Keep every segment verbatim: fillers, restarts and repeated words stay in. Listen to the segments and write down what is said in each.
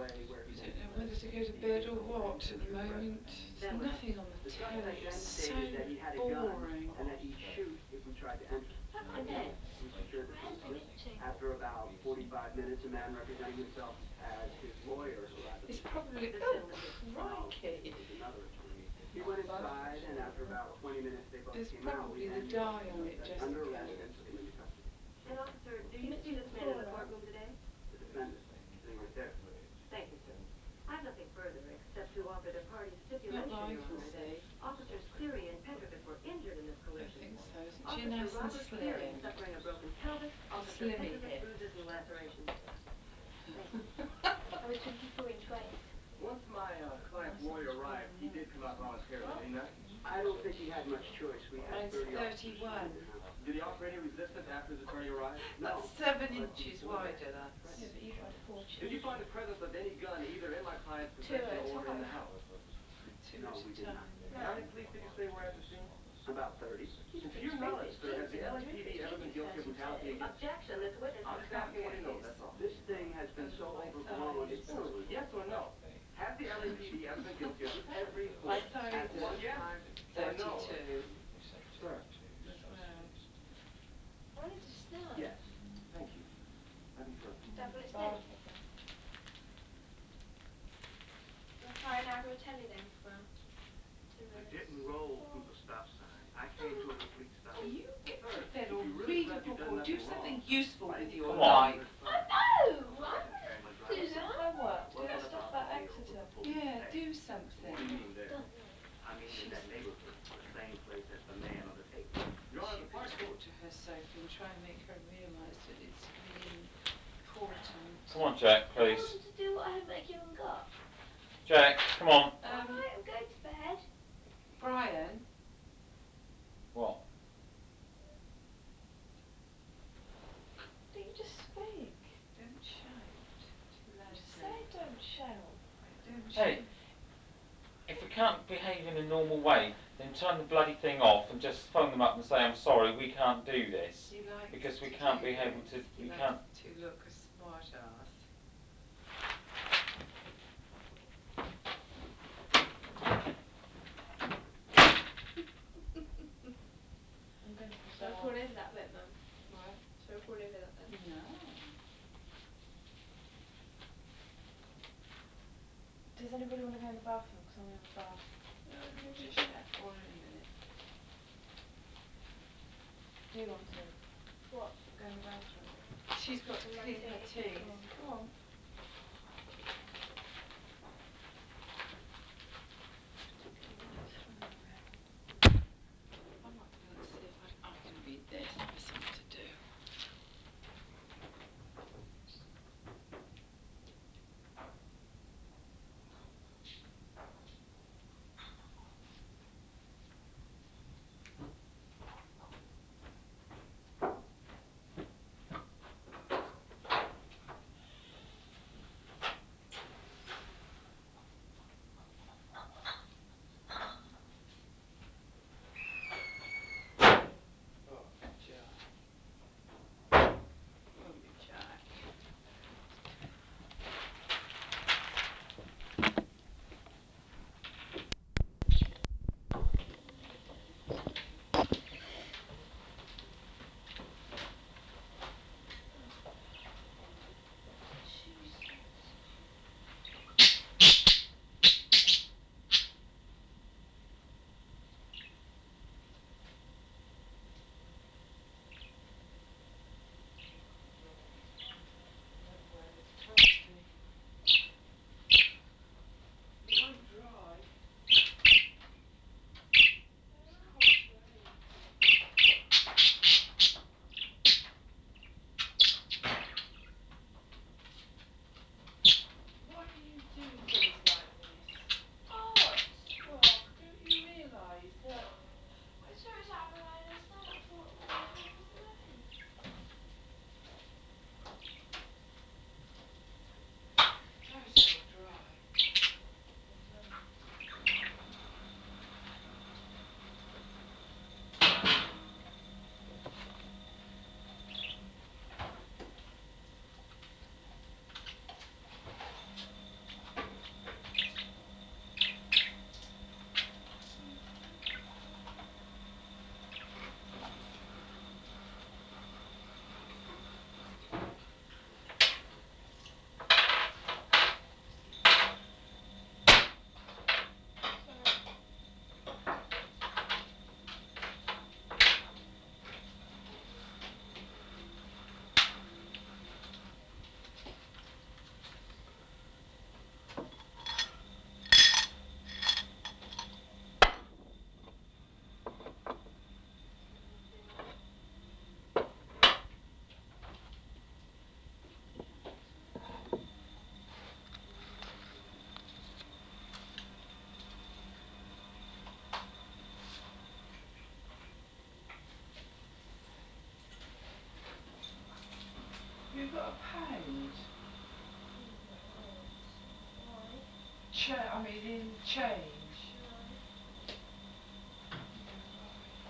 I don't know whether to go to bed or what at the moment. There's nothing on the telly. It's so boring. Look at this. President meeting. It's probably... Oh, crikey. There's probably the dye on it, Jessica. And officer, do You you meant see to this the man in the Cora. courtroom today? Thank you, sir. I've nothing further except to offer the party's Not stipulation, Your Honor, that lifelessly. officers Cleary and Petrovic were injured in this I collision. think so. Isn't she Officer nice and Robert Cleary slim? suffering a broken pelvis, A Officer slimmy Petrovic hip. bruises and lacerations. Thank you. I was twenty-four inch waist. Once my uh, client's lawyer arrived, he did come out voluntarily, did he not? Mine's thirty-one. Did he offer any resistance after his attorney arrived? That's seven inches wider, that's... Yeah, but you've had four Did you children. find the presence of any gun either in my client's Two possession at a or in time. the house? Two at a time. How No. many police did you say were at the scene? You And just to your knowledge, expected sir, has the fifteen or L A P D ever fifteen been to guilty of brutality thirty-two. against you? Objection, this witness I'm has just Can't asking what get he knows, his that's all. over my thighs. No, yes or no? Has the L A P D ever been guilty of brutality? My thighs One are yes or no? thirty-two Sir. as well. I wanted to snow. Thank you. Nothing further. Is that what it's Bath. dedicated? We'll try Niagara Telly then for two minutes. Four. You get to Sir, bed if or you really read felt a you've book done or do nothing something wrong, useful why with didn't you your come Come on to on. the life. other I side? know! I wanted Do to. that what? Do that stuff about Exeter. Yeah, do What do you something. mean there? Done that. She's... Your Honor, She the would party... talk to her Sophie and try and make her realise that it's really important. Come on, Jack, Do you please. want to do what homework you haven't got? Jack, come on. Um, Alright, I'm going to bed. Brian, What? Don't you just speak? don't shout too Just loudly. say don't shout. Right, don't Hey, shout. if we can't behave in a normal way, then turn the bloody thing off and just phone them up and say, I'm sorry, we can't do this. He likes Because we to can't do be able this. to, He we likes can't... to look a smart ass. I'm going to the Shall I crawl bath. over that bit, Mum? What? Shall I crawl over that bit? No. Does anybody want to go in the bathroom? Because I'm going to have a bath. No, we're going to do that all in a minute. Do you want to? What? Go in the bathroom? She's got to And my clean her teeth. teeth. Oh. Go on. I might be able to see if I, I can read this. There'll be something to do. cha- I mean in change. No. Yeah, right.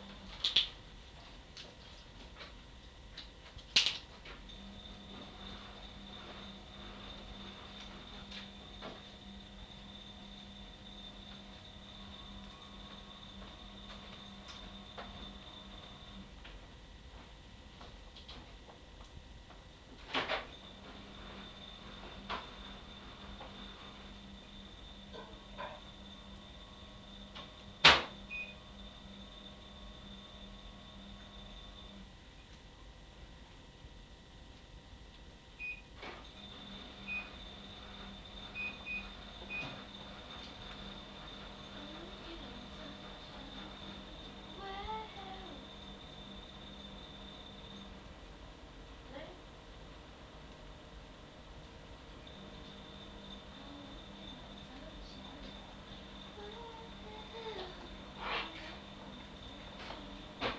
I'm walking on sunshine. Well. No? I'm walking on sunshine. Well. I'm walking on sunshine.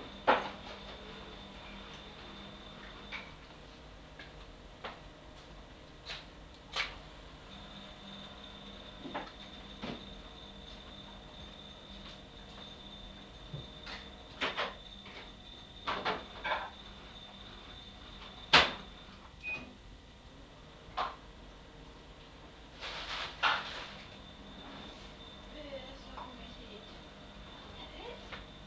Piss off my head. Pet?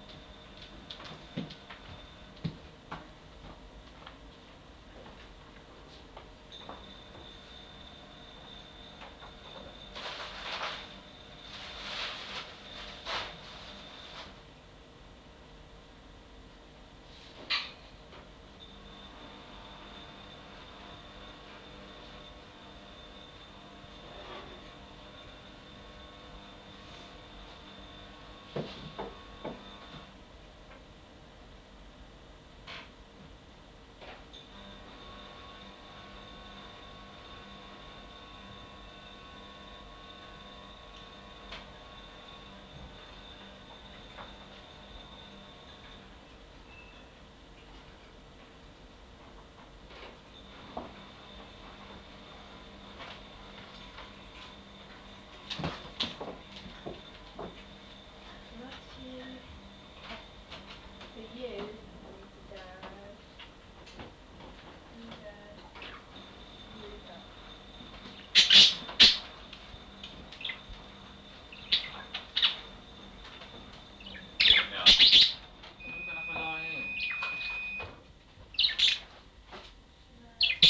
Matthew. For you and for Dad. And Dad. Rupert. Good enough. We're gonna have a lie in. No.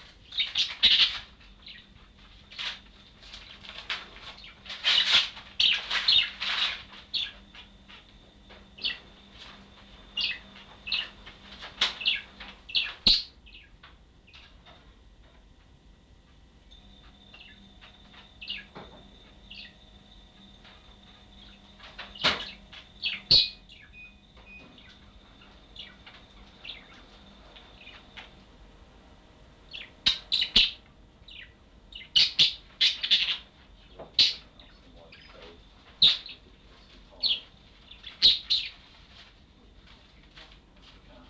Sure that he doesn't have some like so ridiculously high. Of course we can.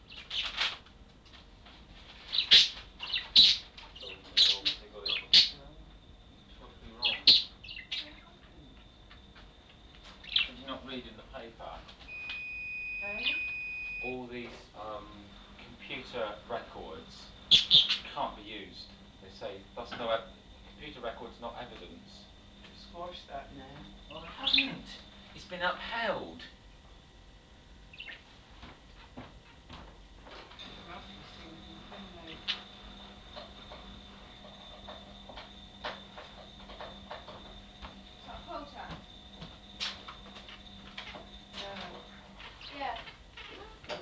So they obviously got it. No, it's got to be wrong. What happened? Did you not read in the paper? Eh? All these um, computer records can't be used. They say that's no ev- computer records, not evidence. Squash that now. Well, they haven't. It's been upheld. Love these things, don't they? Is that Poulter? Dad. Yeah. Oh.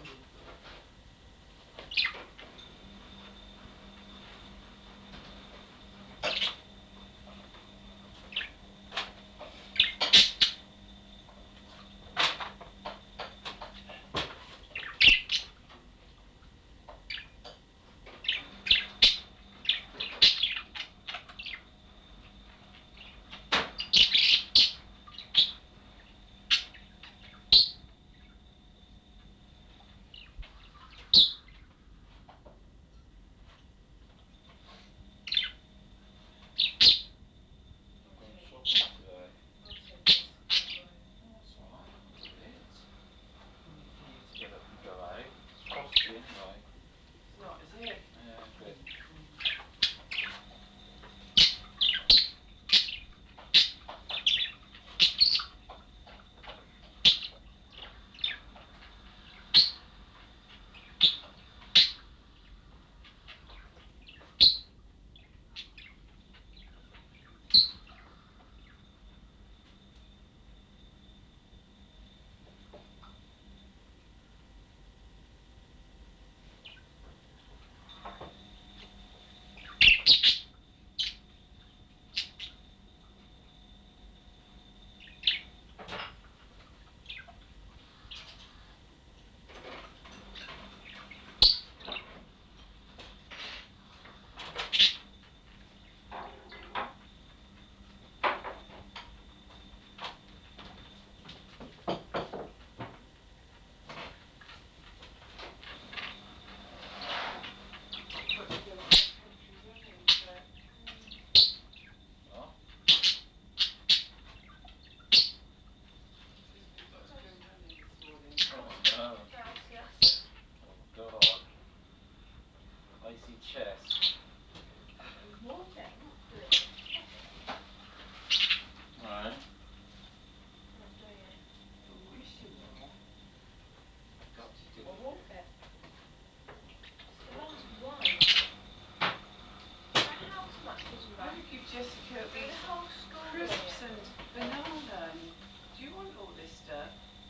much pigeon I bath. would give Jessica I mean, these the whole school doing crisps it. and banana and... Do you want all this stuff?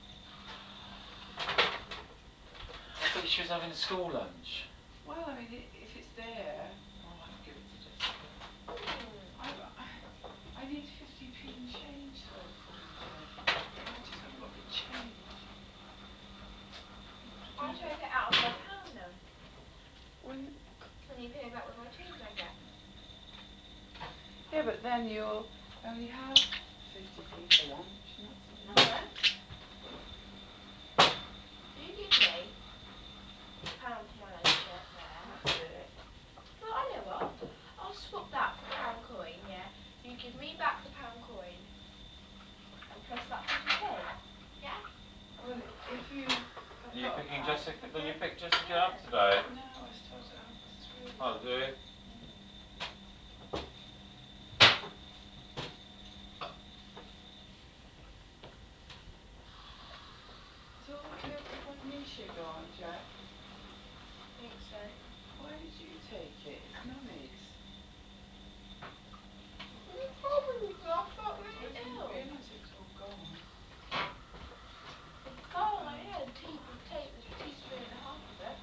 I thought she was having a school lunch. Well, I mean, i- if it's there, I'll have to give it to Jessica. Hmm. I, I need fifty p in change though for you, Jess. And I just haven't got the change. You've got to I'll do that. take it out of my pound then. When... And you pay me back with my change I get. Yeah, but then you'll only have fifty p for lunch, and that's not No, I enough. won't. You give me a pound for my lunch, yeah, there. That's it. Well, I know what. I'll swap that for pound coin, yeah? You give me back the pound coin. And plus that fifty p. Yeah? Well, if you have Are you got a picking pound... Jessica? Then you pick Jessica Yeah. up today. No, I start at half past three. Oh, do you? Mm. Has all the kids with magnesia gone, Jack? I think so. Why did you take it? It's Mummy's. What is wrong with you? I felt I really didn't ill. realise it was all gone. It's gone. I Oh. only had a tea take a teaspoon and a half of it.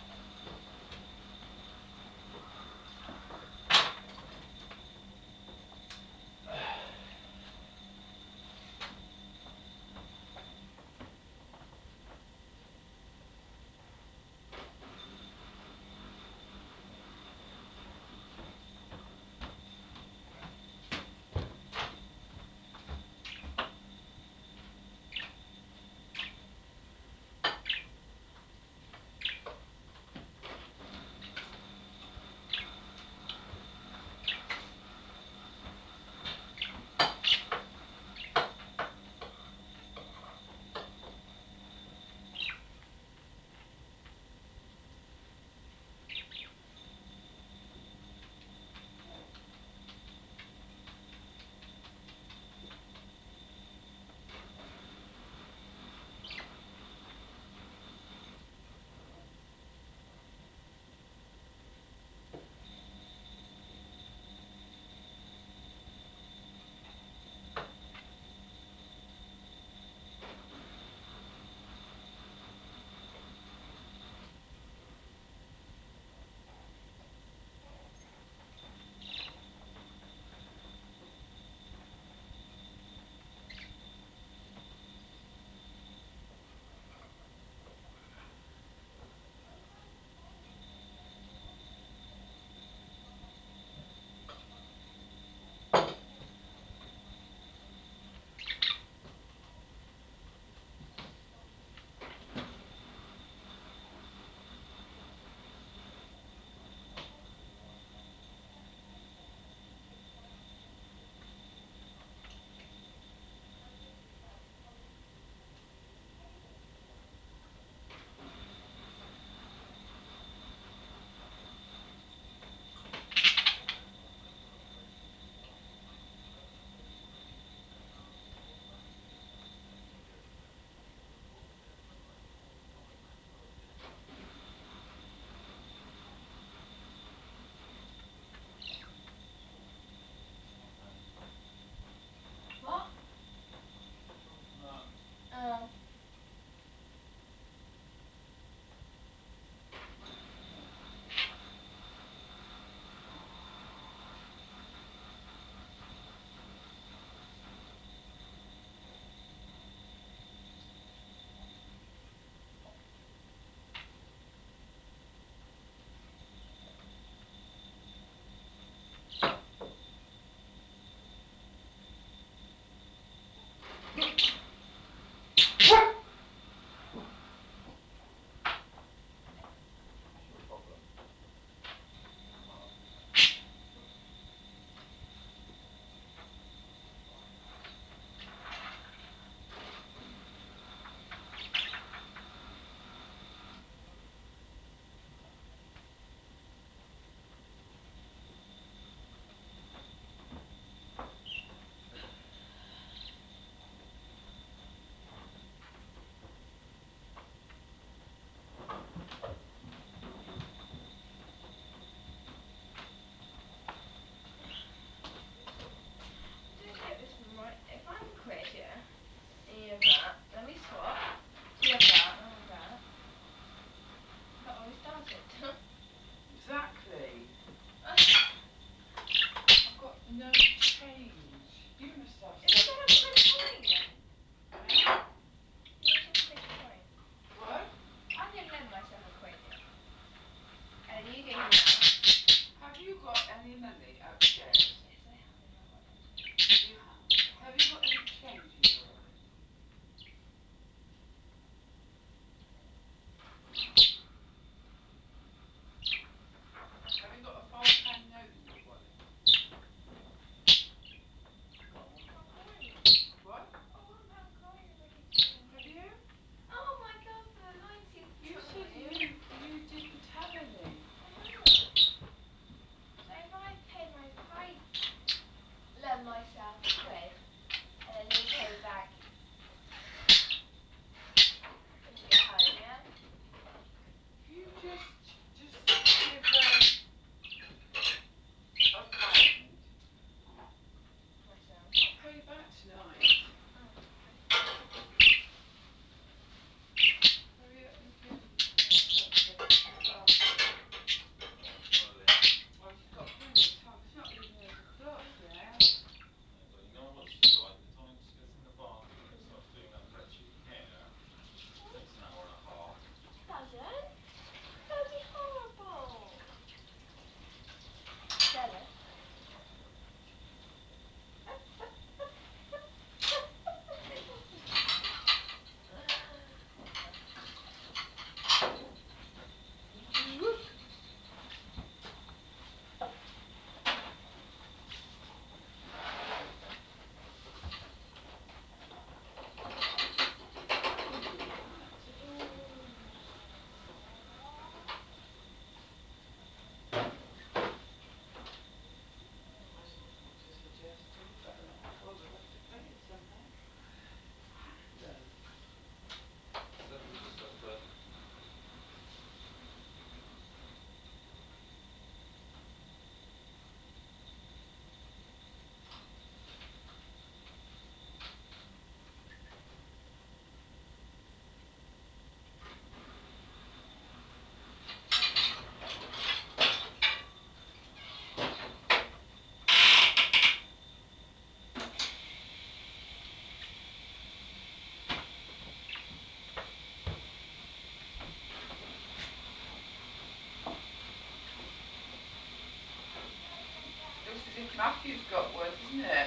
Matthew's got one, isn't it?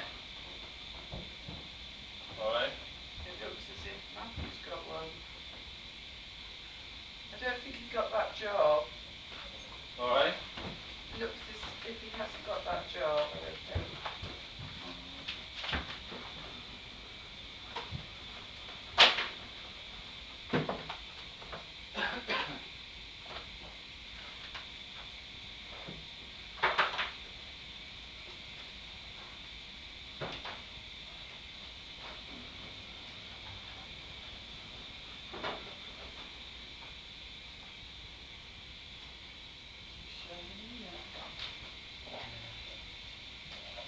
Alright. It looks as if Matthew's got one. I don't think he got that job. Alright. Looks as if he hasn't got that job, I don't think. Shiny, yeah.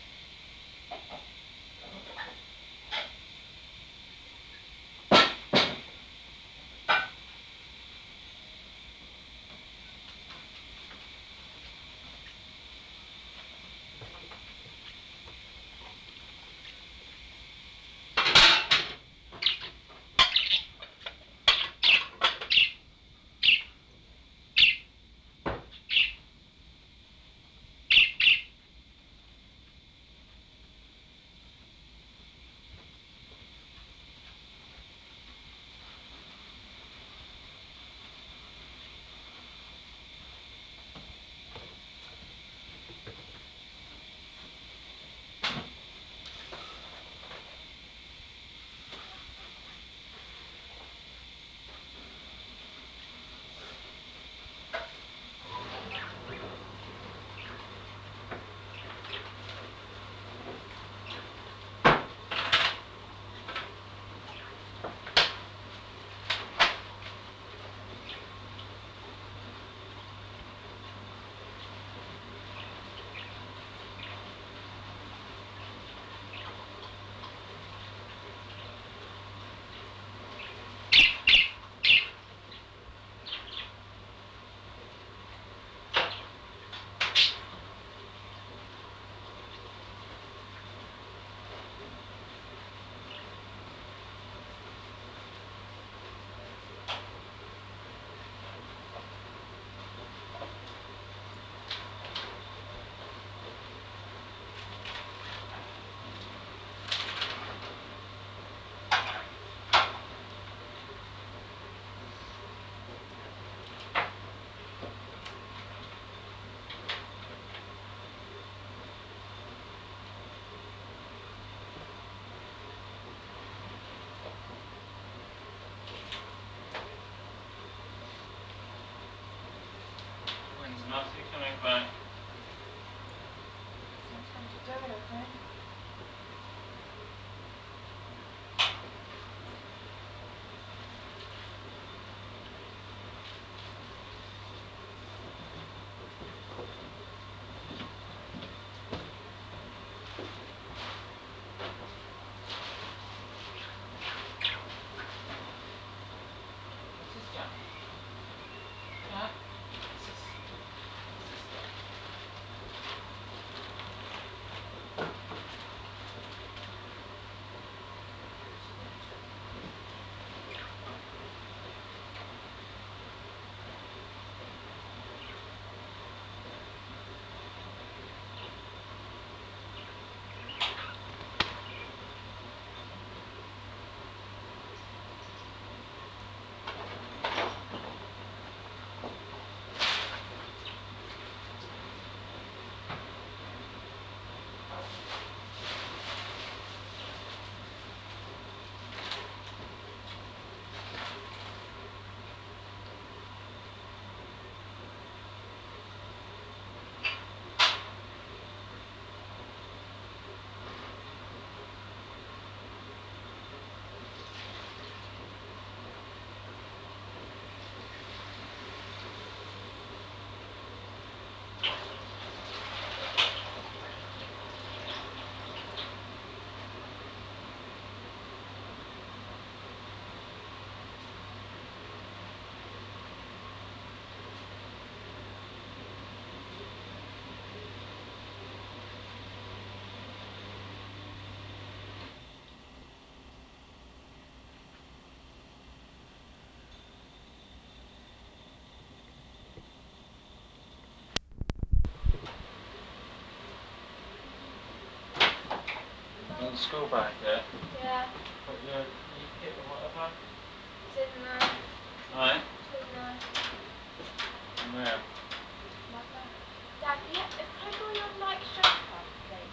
the school bag yet? Yeah. But your knee kit or whatever? It's in there. Aye? It's in there. In where? My bag. Dad, can, you, if, can I draw you on Nike's jumper, please?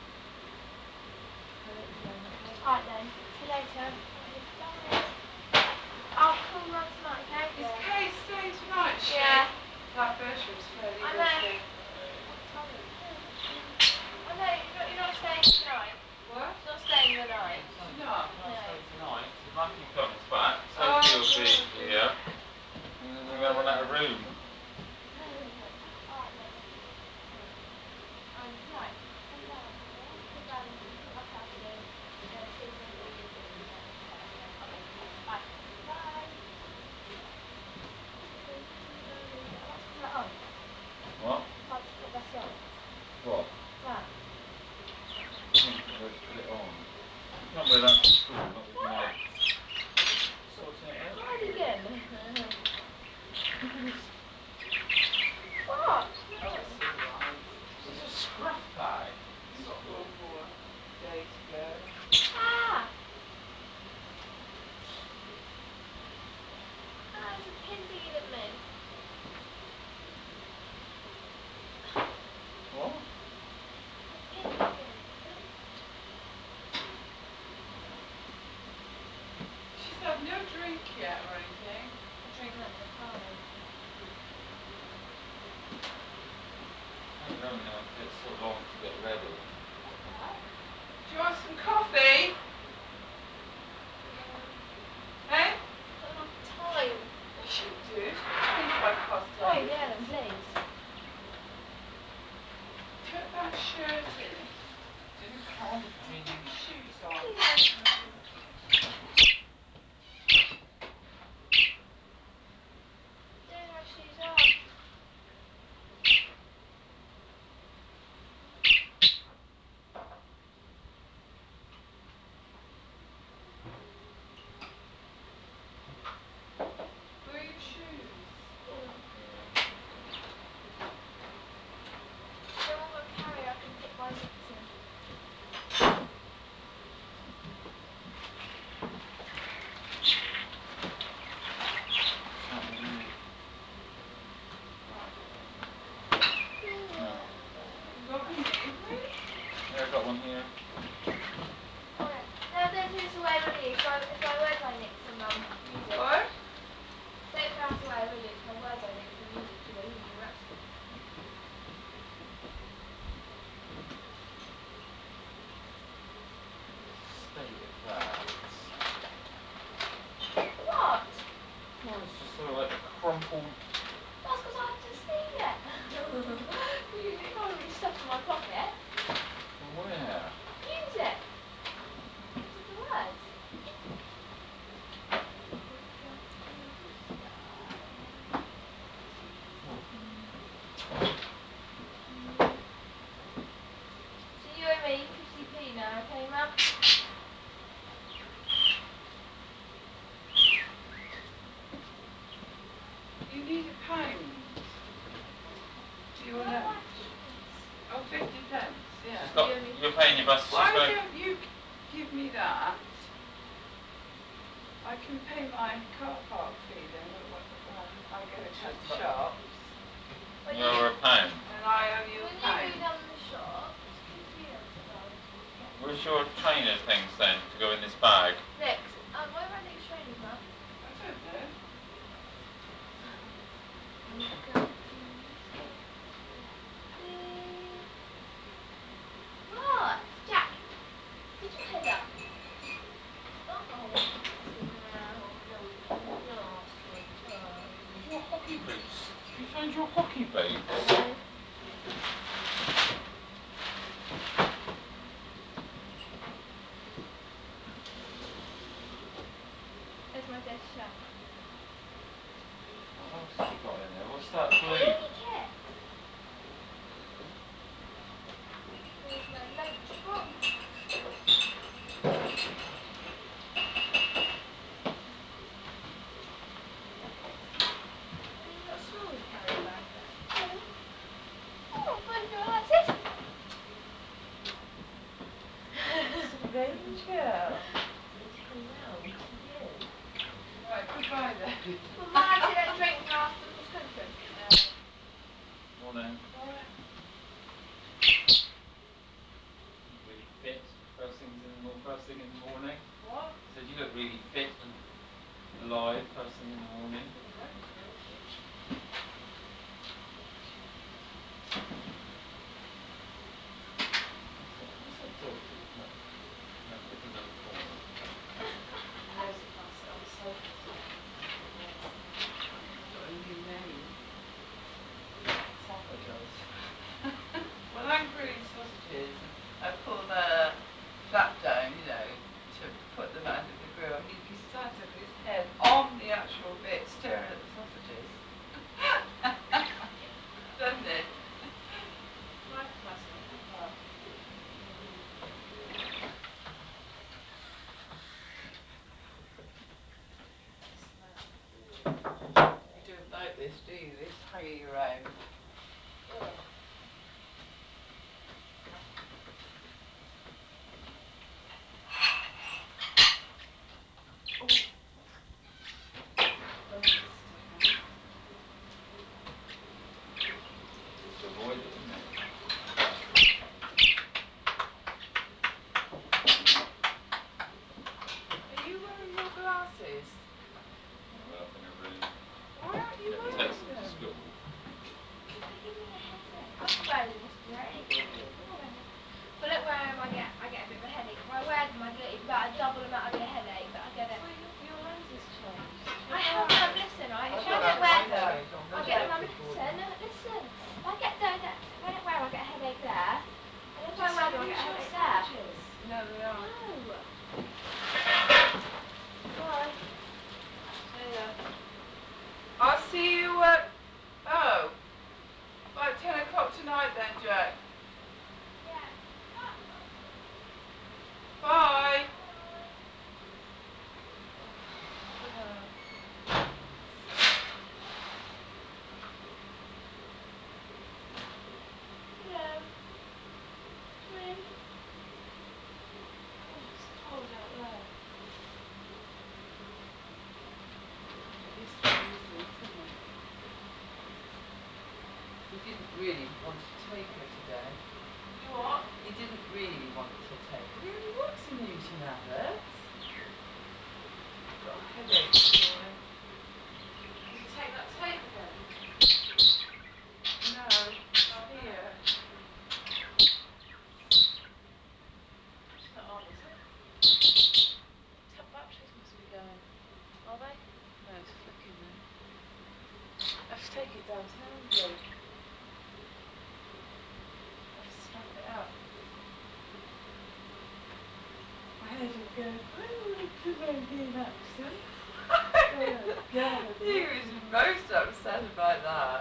I won't be going that late. Alright then. See you later. Okay, bye. I'll call you around tonight, okay? Is Yeah. Kay staying tonight, is she? Yeah. That Bertram's fairly I know. lucky. What time is it? Oh no, you're not, you're not staying tonight. What? She's not staying the night. She's not? She can't No. stay tonight, because Matthew comes back, Oh, Sophie will be God, here, yeah. and then you're Oh, going to run out of yeah. room. Alright then. Alright. Um, right. Come down, yeah? Come down and put my parcel in. Uh, see if I've got all your things and whatever, yeah? Okay, okay. Alright. Bye. I might just put that on. What? Might just put that on. What? That. You think where to put it on? You can't wear that to school, not with your... What? Sorting it out. Cardigan. Look at this. What? Oh, No. it's alright. This is a scruff bag. You've got one more day to go. Ah! Ah, there's a pin thingy that I'm in. What? A pin thing. She's had no drink yet or anything. I'll drink that when I come. I don't know if it's so long to get ready. That's alright. Do you want some coffee? No. Hey? Not enough time. Yes, you do. It's got twenty-five past Oh eight. yeah, then please. Put that shirt in. Didn't cardigan. Get your shoes on. Yeah. Doing my shoes off. Where are your shoes? Here. Yeah. Is there one got a carrier I can put my nicks in? Can't remove. Right. No. You got me knee? Yeah, I got one here. Oh yeah. No, don't take this away really. It's my, it's my words I nicked from um, music. What? Don't throw that away really. It's my words I nicked from music because I was in rest. State of that. What? Well, it's just sort of like a crumpled... That's because I had to steal it. you, you can't really stuff in my pocket. Where? Music. Music the words. Look up to the sky. So you owe me fifty p now, okay, Mum? You need a pound for your Why do I lunch. have fifty pence? Oh, fifty pence, yeah. She's So got... you owe me You're fifty paying p. your bus. She's Why going... don't you g- give me that? I can pay my car park fee then wh- wh- when I go down She's the got... shops. When You you owe her a pound. And I owe you a when you go pound. down the shops, give three pence as well. Yeah. Where's your trainer things then, to go in this bag? Nick's. Um, where are Nick's trainers, Mum? I don't know. Look up to the sky. What? Jack, put your head up. Uh-oh. No, no, sweetheart. Your hockey boots. Have you found your hockey boots? No. Angel. Hello to you. Right, goodbye then. Good morning, see you then drink after cross country. Morning. Alright. You look really fit. First things in the mor- first thing in the morning. What? Said you look really fit and alive first thing in the morning. Oh, thanks, Rosie. What's that? What's that dog doing in that in that little uh, corner? Rosie can't sit on the sofa today because of uh, it's got a new name. Papa does. When I'm grilling sausages and I pull the flap down, you know, to put them under the grill, he'd be sat with his head on the actual bit, staring at the sausages. Doesn't it? Right, Plasma, Papa. Smell. You don't like this, do you? This hanging around. Ugh. Oh, bone stuck out. Just avoid it, isn't it? Are you wearing your glasses? Well, up in a room. Why aren't you Never takes wearing them to them? school. Because they give me a headache. I could wear them yesterday. I didn't give me. I wear them. If I don't wear them, I get I get a bit of a headache. If I wear them, I get about a double amount of a headache. But I get it. So your, your lenses changed. I Your haven't. eyes. Listen, right? If I've I got don't wear arthritis them, on I the get. No, electrical board listen, now. listen. If I get don't get if I don't wear them, I get a headache there. And if I Just wear them, I finish get a your headache there. sandwiches. No, they aren't. No. Bye. See ya. I'll see you at... Oh. About ten o'clock tonight then, Jack. Yeah. Bye. Bye. Look at her. Hello. Come in. Oh, it's cold out there. It is freezing, isn't it? He didn't really want to take her today. You what? He didn't really want to take her. Really, what's the Newton Abbott? I've got a headache this morning. Did you take that tape again? No, Oh it's no. here. It's not on, is it? Tap batteries must be going. Are they? No, it's flicking there. I have to take it downtown, Joe. I have to snap it up. My head is going, I want to make an accent. Oh God, I He want was to. most upset about that.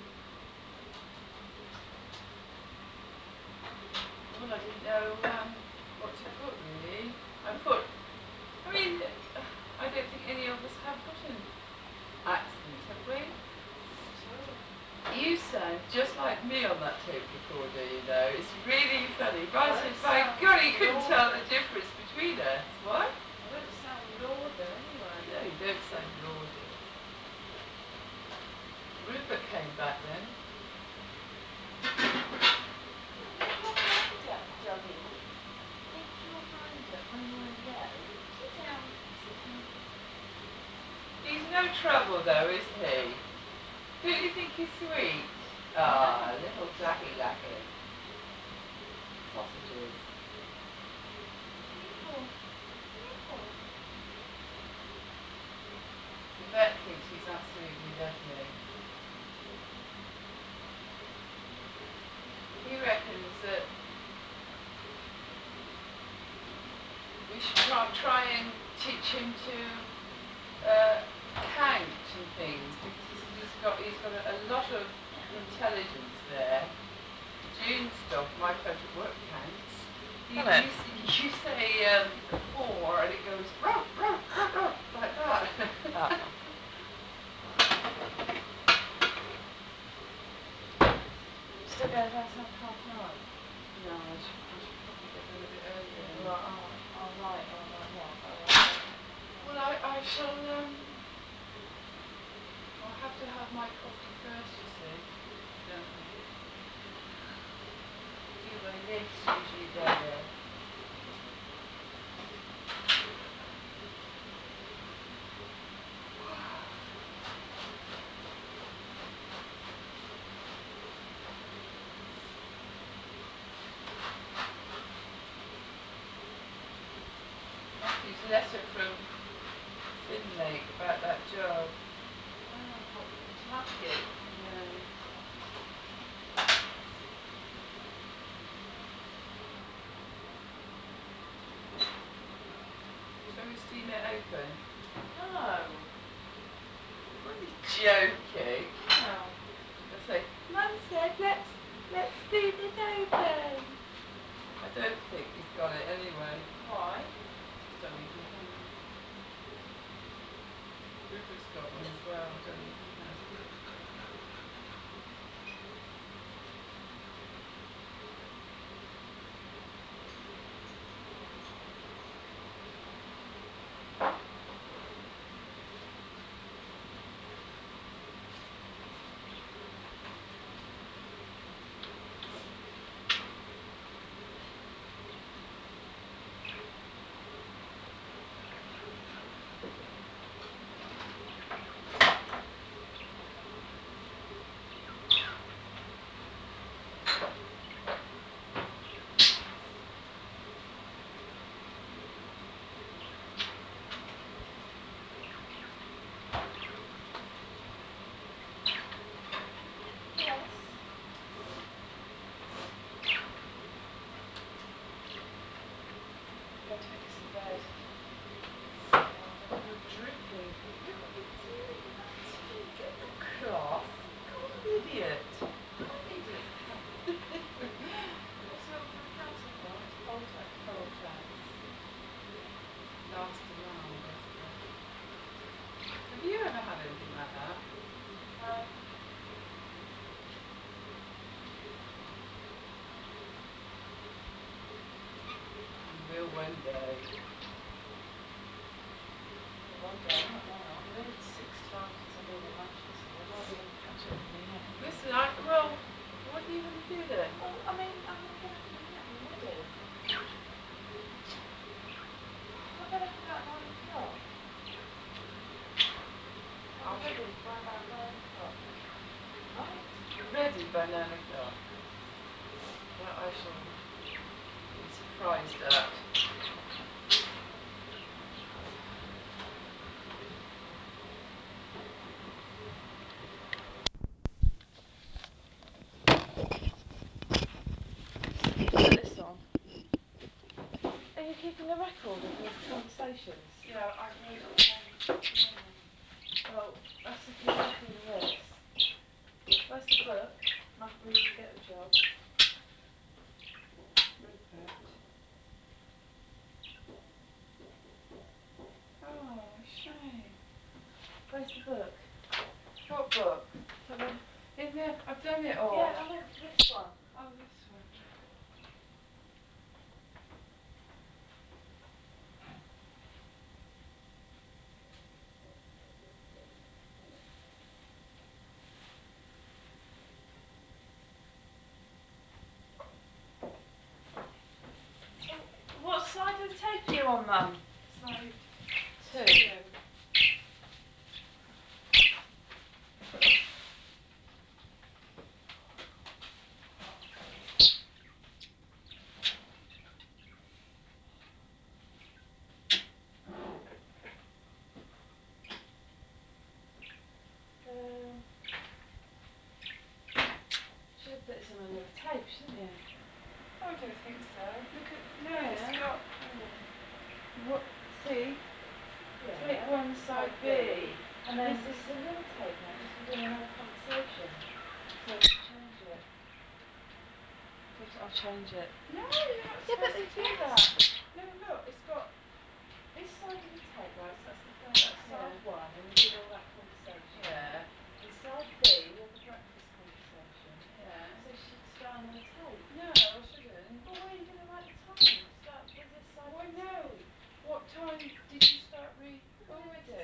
Well, I didn't know um, what to put, really. I put, I mean, I don't think any of us have got an accent, have we? Not at all. You sound just like me on that tape recorder, you know. It's really funny. I Martin, don't by sound God, he couldn't tell the northern. difference between us. What? I don't sound northern anyway. No, you don't sound northern. Rupert came back then. Make your mind up, Doggy. Make your mind up when I go. Sit down. Sit down. He's no trouble though, is he? Don't you think he's sweet? Yeah. Ah, little Jackie Lackey. Sausages. Nipple. Nipple. The vet thinks he's absolutely lovely. He reckons that we should try, try and teach him to uh, count and things because he says he's got he's got a, a lot of intelligence there. June's dog, my favourite word, counts. You, Isn't it? you, s- you say um, four and it goes ruff, ruff, ruff, ruff, like that. Oh. Still going down to half nine. No, I should, I should probably get done a bit earlier then. Right, alright. shall, um, I'll have to have my coffee first, you see, don't I? Do my lips usually better? Matthew's letter from Finlake about that job. Oh, what, to Matthew? Yeah. Shall we steam it open? No. I'm only joking. Oh. I say, Mum said let's let's steam it open. I don't think he's got it anyway. Why? Just don't even know. Rupert's got one as well. I don't think he has it. Yes. Go take us to bed. Oh, you're dripping. Look what you're doing, Matty. Get the cloth. God, idiot. What idiot? What's the order of council for? Poll tax, poll tax. Last alarm, basically. Have you ever had anything like that? No. You will one day. Well, one day, not now. I've been six times since I've been in Manchester. I'd rather them catch up with me now. Listen, I well, what are you going to do then? Well, I mean, I'm going to get up in a minute. I'm ready. I'll get up about nine o'clock. I'll I be shall ready by about nine o'clock. Right? ready by nine o'clock. That I shall be surprised at. Put this on. Are you keeping a record of these conversations? Yeah, I wrote it down this morning. Well, that's exactly this. Where's the book? Matt Reed to get the job. Rupert. Oh, shame. Where's the book? What book? The one. In there. I've done it all. Yeah, I meant this one. Oh, this one. What side of the tape are you on, Mum? Side Two. two. Um, should have put this on another tape, shouldn't you? Oh, I don't think so. Look at no. Yeah. It's got. Hang on. What? See? Yeah. Tape one, side B. And then this is another tape now because we're doing another conversation. So change it. So I'll change it. No, you're not Yeah, but supposed to do yes. that. No, look, it's got. This side of the tape, right? So that's the first. That's side Yeah. one, and we did all that conversation. Yeah. And side B, we had the breakfast conversation. Yeah. So you should start another tape. No, I shouldn't. Well, where are you going to write the time? Start with this side Why of the no? tape. What time did you start read We're going to already?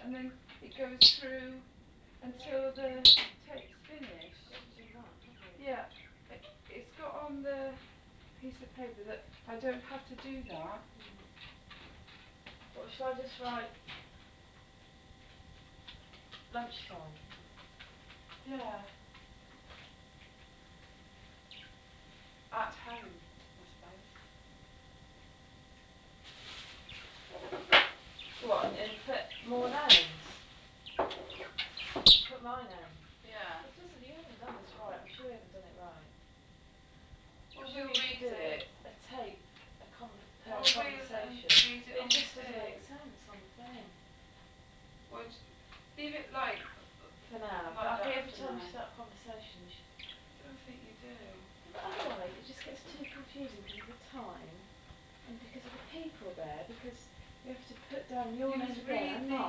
and then it goes through until the tape's finished. We haven't done that, have we? Yeah, it, it's got on the piece of paper that I don't have to do that. Mm. What shall I just write? Lunchtime. Yeah. At home, I suppose. What, and, and put more names? Put my name. Yeah. This doesn't. You haven't done this right. I'm sure you haven't done it right. Well, Because we we'll need to read do it. a tape, a con- per Well, we'll um, conversation. read it It on the just doesn't make thing. sense on the thing. Well, leave it like For now, but like I think that every for time you now. start a conversation, you should. I don't think you do. Yeah, but otherwise, it just gets too confusing because of the time, and because of the people there. Because you have to put down your You name must again read and the